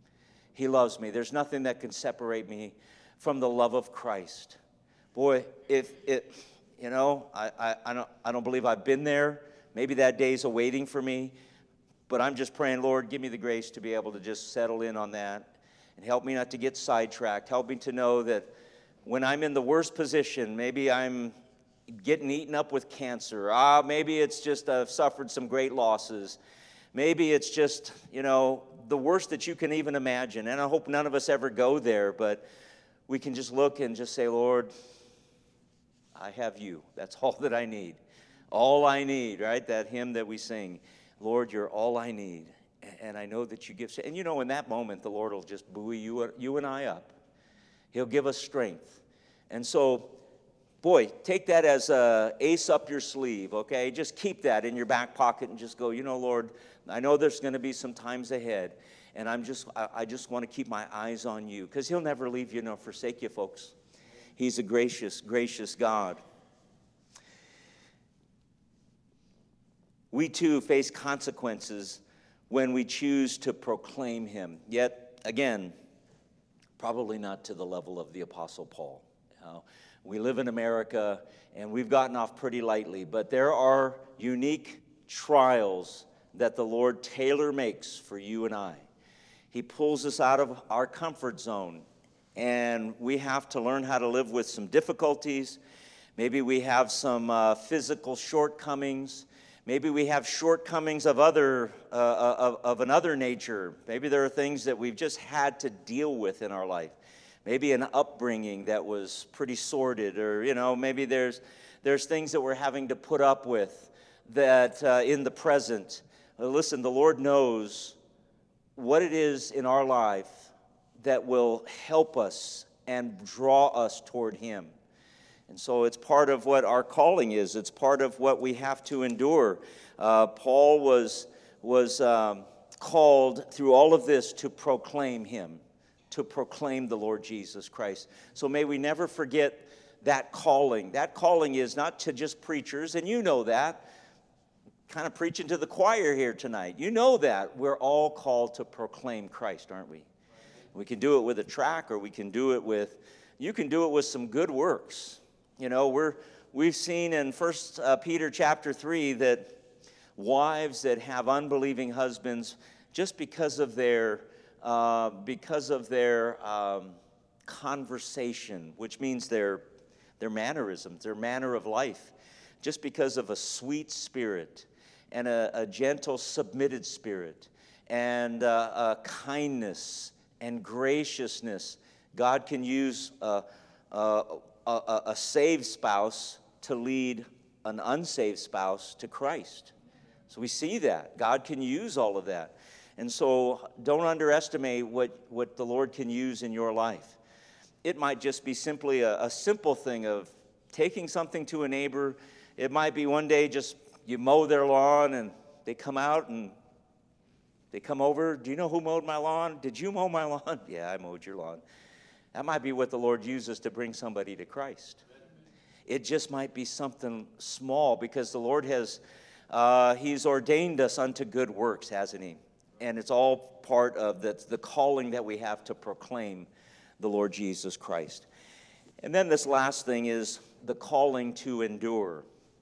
[SPEAKER 1] He loves me. There's nothing that can separate me from the love of Christ. Boy, if it, you know, I, I, I don't I don't believe I've been there. Maybe that day's awaiting for me. But I'm just praying, Lord, give me the grace to be able to just settle in on that. And help me not to get sidetracked. Help me to know that when I'm in the worst position, maybe I'm getting eaten up with cancer. Ah, maybe it's just I've suffered some great losses. Maybe it's just, you know, the worst that you can even imagine. And I hope none of us ever go there, but we can just look and just say, Lord, I have you. That's all that I need. All I need, right? That hymn that we sing, Lord, you're all I need. And I know that you give, and you know, in that moment, the Lord will just buoy you, you and I up. He'll give us strength. And so, boy, take that as a ace up your sleeve, okay? Just keep that in your back pocket and just go, you know, Lord, I know there's going to be some times ahead, and I'm just, I, I just want to keep my eyes on you, because he'll never leave you nor forsake you, folks. He's a gracious, gracious God. We, too, face consequences when we choose to proclaim him. Yet, again, probably not to the level of the Apostle Paul. Uh, we live in America, and we've gotten off pretty lightly, but there are unique trials that the Lord tailor makes for you and I. He pulls us out of our comfort zone, and we have to learn how to live with some difficulties. Maybe we have some uh, physical shortcomings. Maybe we have shortcomings of other uh, of, of another nature. Maybe there are things that we've just had to deal with in our life. Maybe an upbringing that was pretty sordid, or you know, maybe there's there's things that we're having to put up with that uh, in the present. Well, listen, the Lord knows what it is in our life that will help us and draw us toward him. And so it's part of what our calling is. It's part of what we have to endure. Uh, Paul was, was um, called through all of this to proclaim him, to proclaim the Lord Jesus Christ. So may we never forget that calling. That calling is not to just preachers, and you know that. Kind of preaching to the choir here tonight. You know that. We're all called to proclaim Christ, aren't we? We can do it with a track, or we can do it with, you can do it with some good works. You know, we're, we've seen in First Peter chapter three that wives that have unbelieving husbands, just because of their, uh, because of their um, conversation, which means their, their mannerisms, their manner of life, just because of a sweet spirit and a, a gentle, submitted spirit and uh, a kindness and graciousness, God can use uh, uh, A, a saved spouse to lead an unsaved spouse to Christ. So we see that. God can use all of that. And so don't underestimate what, what the Lord can use in your life. It might just be simply a, a simple thing of taking something to a neighbor. It might be one day just you mow their lawn and they come out and they come over. Do you know who mowed my lawn? Did you mow my lawn? Yeah, I mowed your lawn. That might be what the Lord uses to bring somebody to Christ. It just might be something small, because the Lord has, uh, he's ordained us unto good works, hasn't he? And it's all part of the, the calling that we have to proclaim the Lord Jesus Christ. And then this last thing is the calling to endure.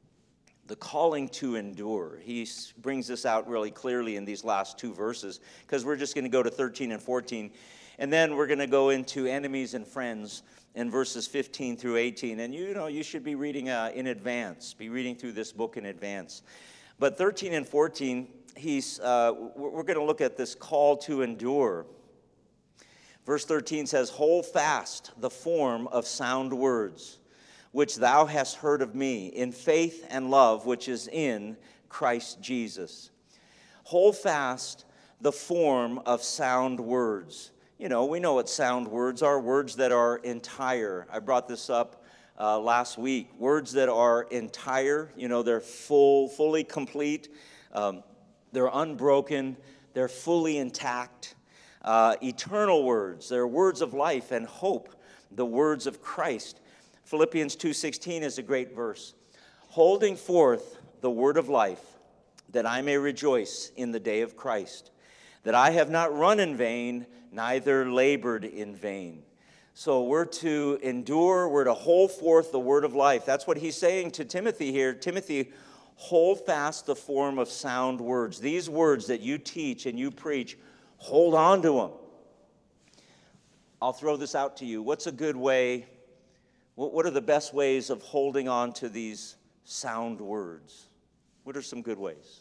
[SPEAKER 1] The calling to endure. He brings this out really clearly in these last two verses, because we're just going to go to thirteen and fourteen. And then we're going to go into enemies and friends in verses fifteen through eighteen. And you know, you should be reading uh, in advance, be reading through this book in advance. But thirteen and fourteen, he's, uh, we're going to look at this call to endure. Verse thirteen says, "Hold fast the form of sound words, which thou hast heard of me, in faith and love which is in Christ Jesus." Hold fast the form of sound words. You know, we know what sound words are, words that are entire. I brought this up uh, last week. Words that are entire, you know, they're full, fully complete. Um, they're unbroken. They're fully intact. Uh, eternal words. They're words of life and hope, the words of Christ. Philippians two sixteen is a great verse. "Holding forth the word of life, that I may rejoice in the day of Christ, that I have not run in vain, neither labored in vain." So we're to endure, we're to hold forth the word of life. That's what he's saying to Timothy here. Timothy, hold fast the form of sound words. These words that you teach and you preach, hold on to them. I'll throw this out to you. What's a good way, what are the best ways of holding on to these sound words? What are some good ways?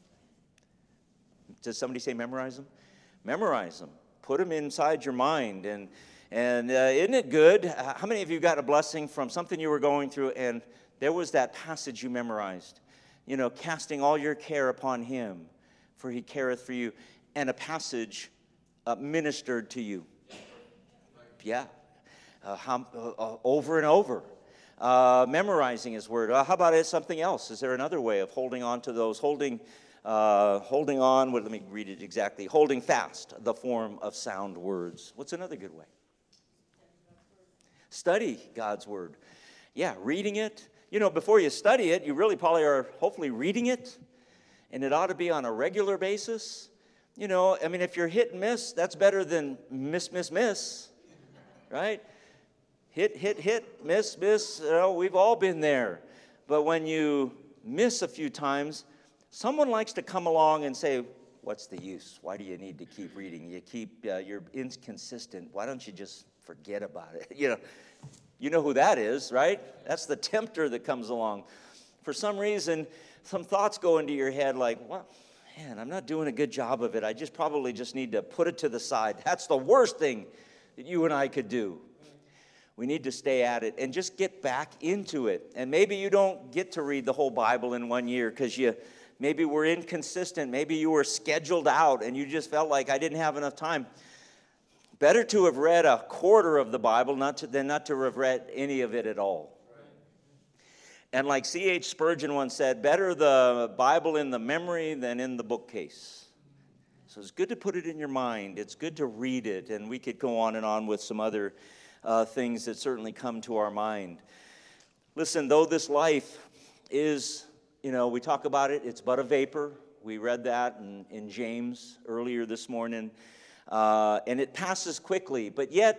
[SPEAKER 1] Does somebody say memorize them? Memorize them. Put them inside your mind. And, and uh, isn't it good? How many of you got a blessing from something you were going through, and there was that passage you memorized? you know, casting all your care upon him, for he careth for you. And a passage uh, ministered to you. Yeah. Uh, how, uh, over and over. Uh, memorizing his word. Uh, how about it, something else? Is there another way of holding on to those? Holding, uh, holding on, well, let me read it exactly. Holding fast the form of sound words. What's another good way? Study God's word. Yeah, reading it. You know, before you study it, you really probably are hopefully reading it. And it ought to be on a regular basis. You know, I mean, if you're hit and miss, that's better than miss, miss, miss. Right? Hit, hit, hit, miss, miss, you know, we've all been there. But when you miss a few times, someone likes to come along and say, what's the use? Why do you need to keep reading? You keep, uh, you're inconsistent. Why don't you just forget about it? You know, you know who that is, right? That's the tempter that comes along. For some reason, some thoughts go into your head like, well, man, I'm not doing a good job of it. I just probably just need to put it to the side. That's the worst thing that you and I could do. We need to stay at it and just get back into it. And maybe you don't get to read the whole Bible in one year because you maybe were inconsistent. Maybe you were scheduled out and you just felt like I didn't have enough time. Better to have read a quarter of the Bible not to, than not to have read any of it at all. And like C H Spurgeon once said, better the Bible in the memory than in the bookcase. So it's good to put it in your mind. It's good to read it. And we could go on and on with some other Uh, things that certainly come to our mind. Listen, though this life is, you know, we talk about it, it's but a vapor. We read that in, in James earlier this morning. Uh, and it passes quickly. But yet,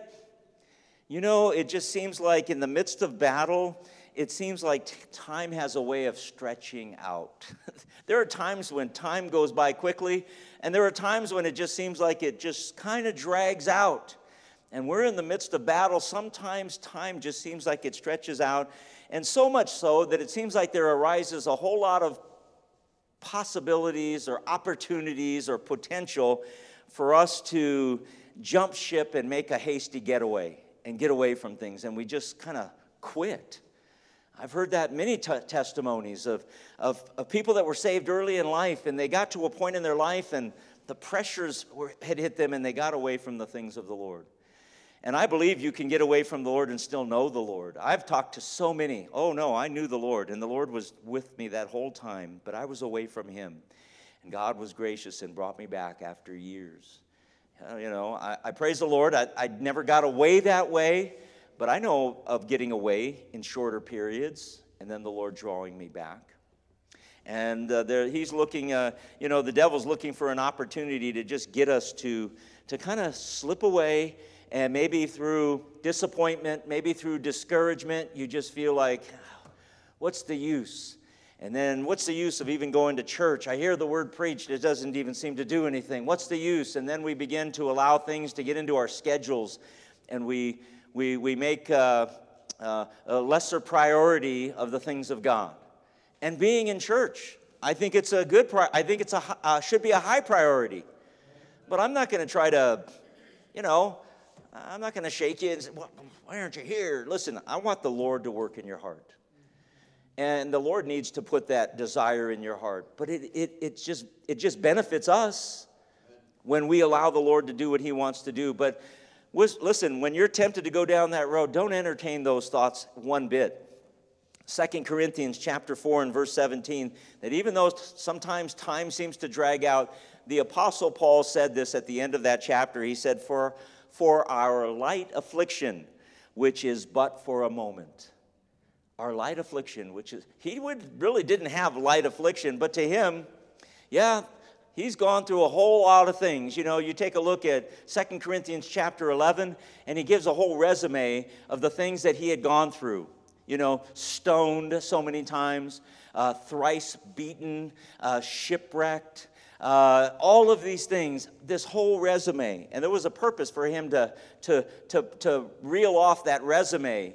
[SPEAKER 1] you know, it just seems like in the midst of battle, it seems like t- time has a way of stretching out. There are times when time goes by quickly, and there are times when it just seems like it just kind of drags out. And we're in the midst of battle. Sometimes time just seems like it stretches out. And so much so that it seems like there arises a whole lot of possibilities or opportunities or potential for us to jump ship and make a hasty getaway and get away from things. And we just kind of quit. I've heard that many t- testimonies of, of, of people that were saved early in life. And they got to a point in their life and the pressures were, had hit them and they got away from the things of the Lord. And I believe you can get away from the Lord and still know the Lord. I've talked to so many. Oh, no, I knew the Lord, and the Lord was with me that whole time, but I was away from him. And God was gracious and brought me back after years. Uh, you know, I, I praise the Lord. I, I never got away that way, but I know of getting away in shorter periods, and then the Lord drawing me back. And uh, there, he's looking, uh, you know, the devil's looking for an opportunity to just get us to, to kind of slip away. And maybe through disappointment, maybe through discouragement, you just feel like, what's the use? And then what's the use of even going to church? I hear the word preached. It doesn't even seem to do anything. What's the use? And then we begin to allow things to get into our schedules. And we we we make uh, uh, a lesser priority of the things of God. And being in church, I think it's a good, pri- I think it's a uh, should be a high priority. But I'm not going to try to, you know, I'm not going to shake you and say, well, why aren't you here? Listen, I want the Lord to work in your heart. And the Lord needs to put that desire in your heart. But it it it just it just benefits us when we allow the Lord to do what he wants to do. But listen, when you're tempted to go down that road, don't entertain those thoughts one bit. Second Corinthians chapter four and verse seventeen, that even though sometimes time seems to drag out, the Apostle Paul said this at the end of that chapter. He said, for For our light affliction, which is but for a moment. Our light affliction, which is, he would really didn't have light affliction, but to him, yeah, he's gone through a whole lot of things. You know, you take a look at Second Corinthians chapter eleven, and he gives a whole resume of the things that he had gone through. You know, stoned so many times, uh, thrice beaten, uh, shipwrecked. Uh, all of these things, this whole resume. And there was a purpose for him to, to, to, to reel off that resume.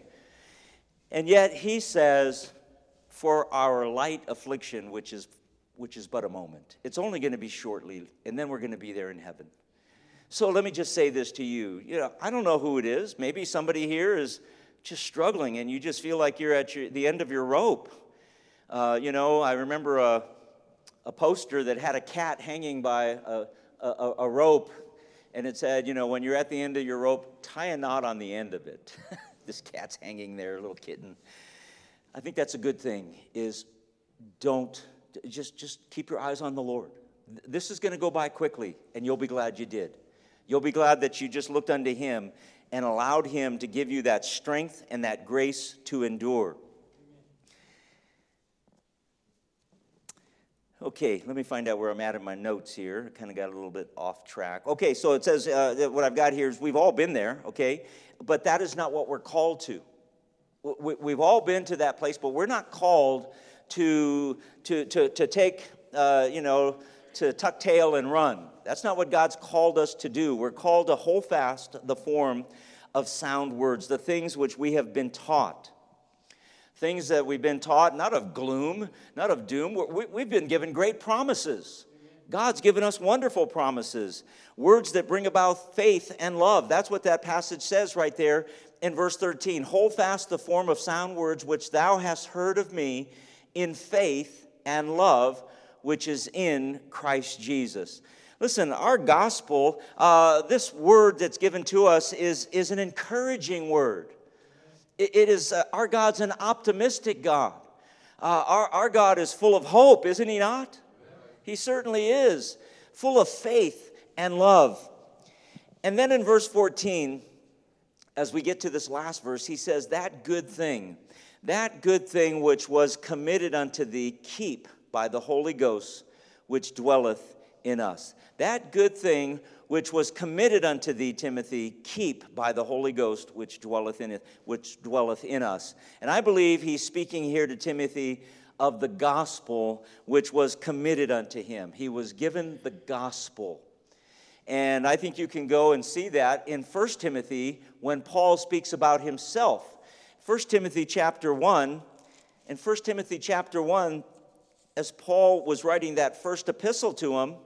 [SPEAKER 1] And yet he says, for our light affliction, which is, which is but a moment. It's only going to be shortly, and then we're going to be there in heaven. So let me just say this to you. You know, I don't know who it is. Maybe somebody here is just struggling, and you just feel like you're at your, the end of your rope. Uh, you know, I remember a, a poster that had a cat hanging by a, a, a rope, and it said, you know, when you're at the end of your rope, tie a knot on the end of it. This cat's hanging there, a little kitten. I think that's a good thing, is don't, just, just keep your eyes on the Lord. This is going to go by quickly, and you'll be glad you did. You'll be glad that you just looked unto him and allowed him to give you that strength and that grace to endure. Okay, let me find out where I'm at in my notes here. I kind of got a little bit off track. Okay, so it says, uh, that what I've got here is we've all been there, okay? But that is not what we're called to. We, we've all been to that place, but we're not called to, to, to, to take, uh, you know, to tuck tail and run. That's not what God's called us to do. We're called to hold fast the form of sound words, the things which we have been taught. Things that we've been taught, not of gloom, not of doom. We, we've been given great promises. God's given us wonderful promises. Words that bring about faith and love. That's what that passage says right there in verse thirteen. Hold fast the form of sound words which thou hast heard of me in faith and love, which is in Christ Jesus. Listen, our gospel, uh, this word that's given to us is, is an encouraging word. It is, uh, our God's an optimistic God. Uh, our, our God is full of hope, isn't he not? He certainly is. Full of faith and love. And then in verse fourteen, as we get to this last verse, he says, that good thing, that good thing which was committed unto thee, keep by the Holy Ghost, which dwelleth in us. That good thing which was committed unto thee, Timothy, keep by the Holy Ghost, which dwelleth in it, which dwelleth in us. And I believe he's speaking here to Timothy of the gospel which was committed unto him. He was given the gospel. And I think you can go and see that in First Timothy when Paul speaks about himself. First Timothy chapter one, in First Timothy chapter one, as Paul was writing that first epistle to him,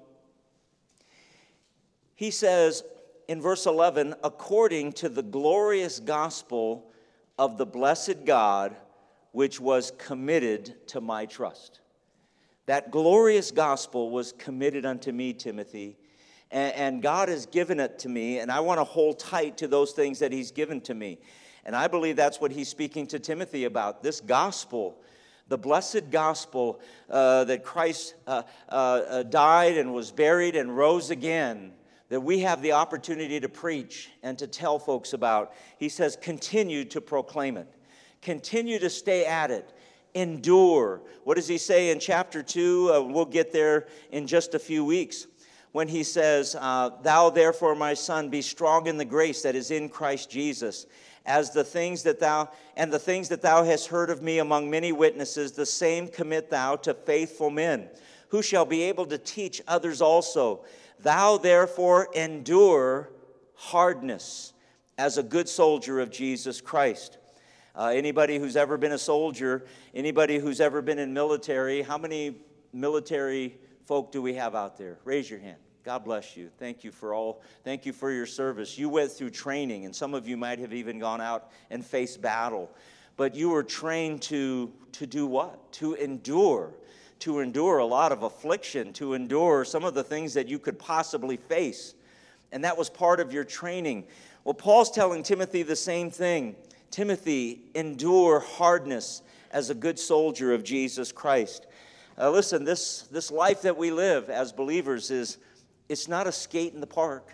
[SPEAKER 1] he says in verse eleven, according to the glorious gospel of the blessed God, which was committed to my trust. That glorious gospel was committed unto me, Timothy, and, and God has given it to me, and I want to hold tight to those things that he's given to me. And I believe that's what he's speaking to Timothy about, this gospel, the blessed gospel uh, that Christ uh, uh, died and was buried and rose again, that we have the opportunity to preach and to tell folks about. He says, continue to proclaim it. Continue to stay at it. Endure. What does he say in chapter two? Uh, we'll get there in just a few weeks. When he says, uh, thou therefore, my son, be strong in the grace that is in Christ Jesus. As the things that thou, and the things that thou hast heard of me among many witnesses, the same commit thou to faithful men, who shall be able to teach others also. Thou therefore endure hardness as a good soldier of Jesus Christ. Uh, anybody who's ever been a soldier, anybody who's ever been in military, how many military folk do we have out there? Raise your hand. God bless you. Thank you for all, thank you for your service. You went through training, and some of you might have even gone out and faced battle. But you were trained to, to do what? To endure. To endure a lot of affliction, to endure some of the things that you could possibly face. And that was part of your training. Well, Paul's telling Timothy the same thing. Timothy, endure hardness as a good soldier of Jesus Christ. Uh, listen, this, this life that we live as believers is, it's not a skate in the park.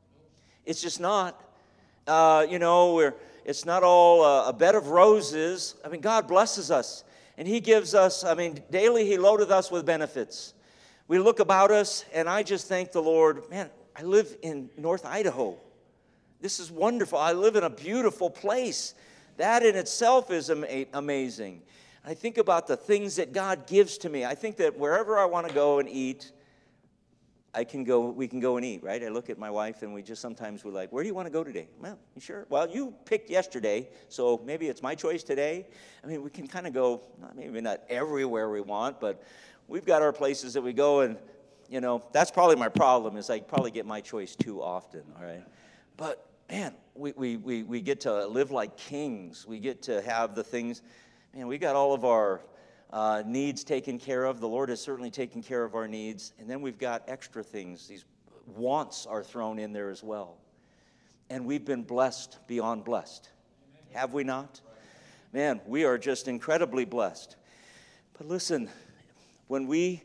[SPEAKER 1] It's just not. Uh, you know, we're, it's not all a, a bed of roses. I mean, God blesses us. And he gives us, I mean, daily he loadeth us with benefits. We look about us, and I just thank the Lord. Man, I live in North Idaho. This is wonderful. I live in a beautiful place. That in itself is ama- amazing. I think about the things that God gives to me. I think that wherever I want to go and eat, I can go, we can go and eat, right? I look at my wife, and we just sometimes we're like, where do you want to go today? Well, you sure? Well, you picked yesterday, so maybe it's my choice today. I mean, we can kind of go, not, maybe not everywhere we want, but we've got our places that we go, and, you know, that's probably my problem, is I probably get my choice too often, all right? But, man, we, we, we, we get to live like kings. We get to have the things, man, we got all of our uh, needs taken care of. The Lord has certainly taken care of our needs. And then we've got extra things. These wants are thrown in there as well. And we've been blessed beyond blessed. Have we not? Man, we are just incredibly blessed. But listen, when we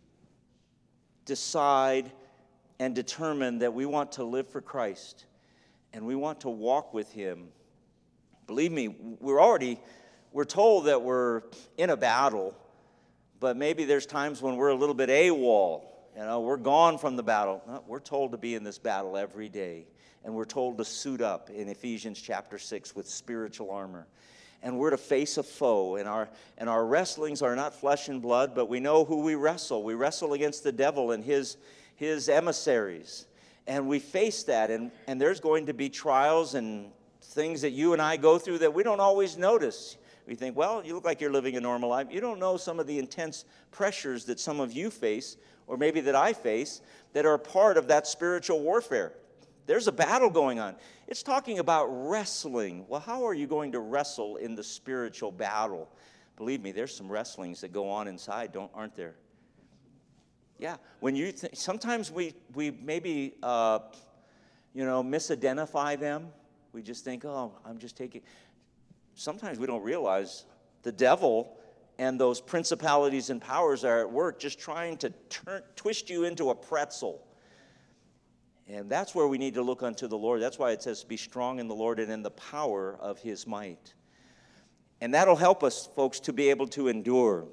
[SPEAKER 1] decide and determine that we want to live for Christ and we want to walk with Him, believe me, we're already, we're told that we're in a battle, but maybe there's times when we're a little bit AWOL. You know, we're gone from the battle. No, we're told to be in this battle every day. And we're told to suit up in Ephesians chapter six with spiritual armor. And we're to face a foe. And our, and our wrestlings are not flesh and blood, but we know who we wrestle. We wrestle against the devil and his, his emissaries. And we face that. And, and there's going to be trials and things that you and I go through that we don't always notice. We think, well, you look like you're living a normal life. You don't know some of the intense pressures that some of you face, or maybe that I face, that are part of that spiritual warfare. There's a battle going on. It's talking about wrestling. Well, how are you going to wrestle in the spiritual battle? Believe me, there's some wrestlings that go on inside, don't aren't there? Yeah. When you th- sometimes we we maybe uh, you know misidentify them. We just think, oh, I'm just taking. Sometimes we don't realize the devil and those principalities and powers are at work, just trying to turn, twist you into a pretzel. And that's where we need to look unto the Lord. That's why it says, be strong in the Lord and in the power of His might. And that'll help us, folks, to be able to endure.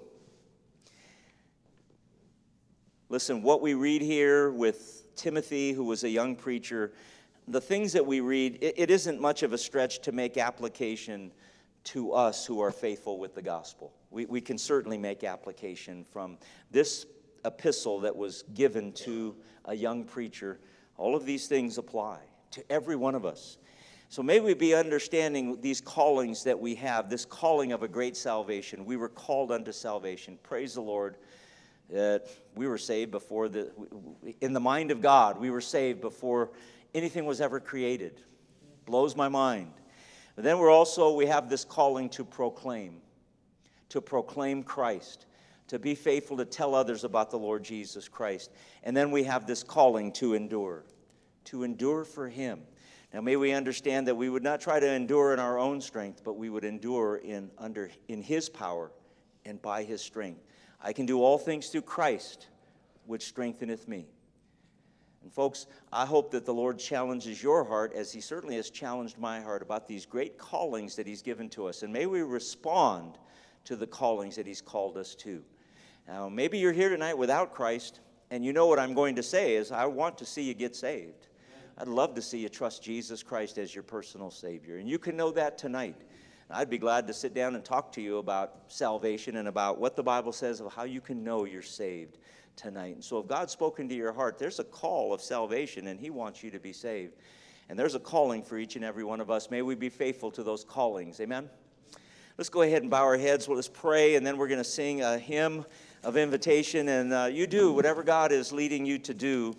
[SPEAKER 1] Listen, what we read here with Timothy, who was a young preacher, the things that we read, it, it isn't much of a stretch to make application to us who are faithful with the gospel. We, we can certainly make application from this epistle that was given to a young preacher. All of these things apply to every one of us. So may we be understanding these callings that we have, this calling of a great salvation. We were called unto salvation. Praise the Lord that we were saved before the, in the mind of God, we were saved before anything was ever created. Blows my mind. But then we're also, we have this calling to proclaim, to proclaim Christ, to be faithful to tell others about the Lord Jesus Christ. And then we have this calling to endure, to endure for Him. Now may we understand that we would not try to endure in our own strength, but we would endure in under in His power and by His strength. I can do all things through Christ, which strengtheneth me. And folks, I hope that the Lord challenges your heart, as He certainly has challenged my heart, about these great callings that He's given to us. And may we respond to the callings that He's called us to. Now, maybe you're here tonight without Christ, and you know what I'm going to say is, I want to see you get saved. I'd love to see you trust Jesus Christ as your personal Savior. And you can know that tonight. I'd be glad to sit down and talk to you about salvation and about what the Bible says of how you can know you're saved tonight. And so if God's spoken to your heart, there's a call of salvation, and He wants you to be saved. And there's a calling for each and every one of us. May we be faithful to those callings. Amen? Let's go ahead and bow our heads. Well, let's pray, and then we're going to sing a hymn of invitation. And uh, you do whatever God is leading you to do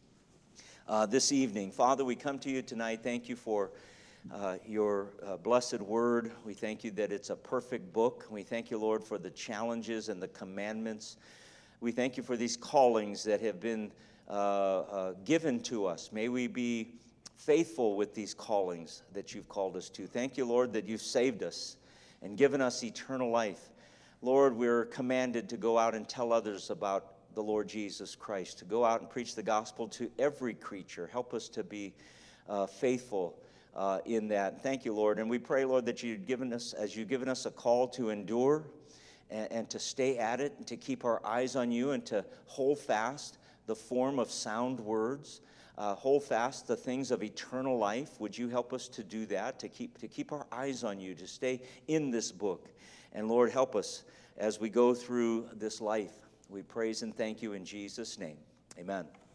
[SPEAKER 1] uh, this evening. Father, we come to you tonight. Thank you for Uh, your uh, blessed word. We thank you that it's a perfect book. We thank you, Lord, for the challenges and the commandments. We thank you for these callings that have been uh, uh, given to us. May we be faithful with these callings that you've called us to. Thank you, Lord, that you've saved us and given us eternal life. Lord, we're commanded to go out and tell others about the Lord Jesus Christ, to go out and preach the gospel to every creature. Help us to be uh, faithful Uh, in that. Thank you, Lord. And we pray, Lord, that you've given us, as you've given us a call to endure and, and to stay at it and to keep our eyes on you and to hold fast the form of sound words, uh, hold fast the things of eternal life. Would you help us to do that, to keep, to keep our eyes on you, to stay in this book. And Lord, help us as we go through this life. We praise and thank you in Jesus' name. Amen.